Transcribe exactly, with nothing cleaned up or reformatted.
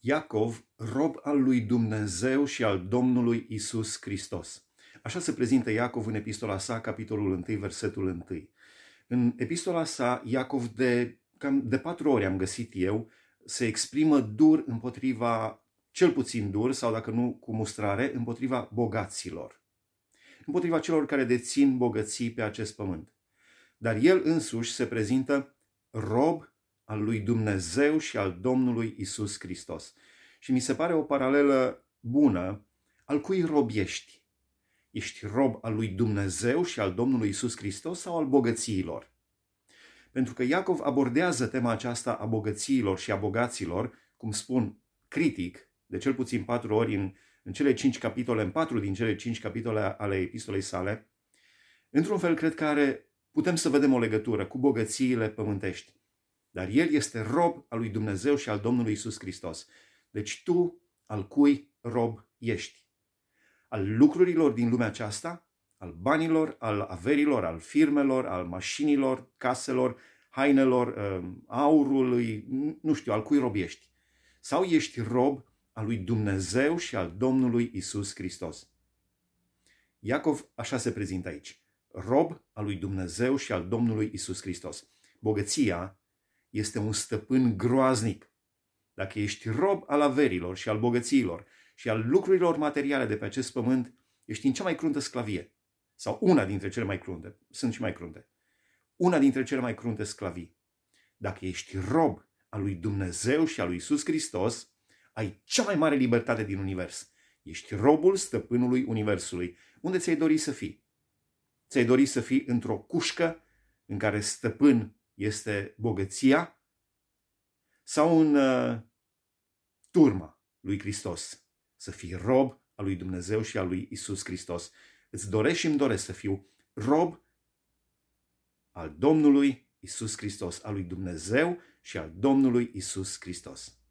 Iacov, rob al lui Dumnezeu și al Domnului Isus Hristos. Așa se prezintă Iacov în epistola sa, capitolul unu, versetul unu. În epistola sa, Iacov de cam de patru ori am găsit eu, se exprimă dur împotriva, cel puțin dur, sau dacă nu cu mustrare, împotriva bogaților. Împotriva celor care dețin bogății pe acest pământ. Dar el însuși se prezintă rob al lui Dumnezeu și al Domnului Isus Hristos. Și mi se pare o paralelă bună. Al cui rob ești? Ești rob al lui Dumnezeu și al Domnului Isus Hristos sau al bogățiilor? Pentru că Iacov abordează tema aceasta a bogățiilor și a bogaților, cum spun, critic, de cel puțin patru ori în, în cele cinci capitole, în patru din cele cinci capitole ale epistolei sale. Într-un fel, cred că are, putem să vedem o legătură cu bogățiile pământești. Dar el este rob al lui Dumnezeu și al Domnului Isus Hristos. Deci tu, al cui rob ești? Al lucrurilor din lumea aceasta, al banilor, al averilor, al firmelor, al mașinilor, caselor, hainelor, aurului, nu știu, al cui rob ești? Sau ești rob al lui Dumnezeu și al Domnului Isus Hristos? Iacov așa se prezintă aici. Rob al lui Dumnezeu și al Domnului Isus Hristos. Bogăția este un stăpân groaznic. Dacă ești rob al averilor și al bogățiilor și al lucrurilor materiale de pe acest pământ, ești în cea mai cruntă sclavie. Sau una dintre cele mai crunte. Sunt și mai crunte. Una dintre cele mai crunte sclavii. Dacă ești rob al lui Dumnezeu și al lui Isus Hristos, ai cea mai mare libertate din univers. Ești robul stăpânului universului. Unde ți-ai dori să fii? Ți-ai dori să fii într-o cușcă în care stăpân este bogăția? Sau în uh, turma lui Hristos? Să fii rob al lui Dumnezeu și al lui Isus Hristos. Îți doresc și îmi doresc să fiu rob al Domnului Isus Hristos, al lui Dumnezeu și al Domnului Isus Hristos.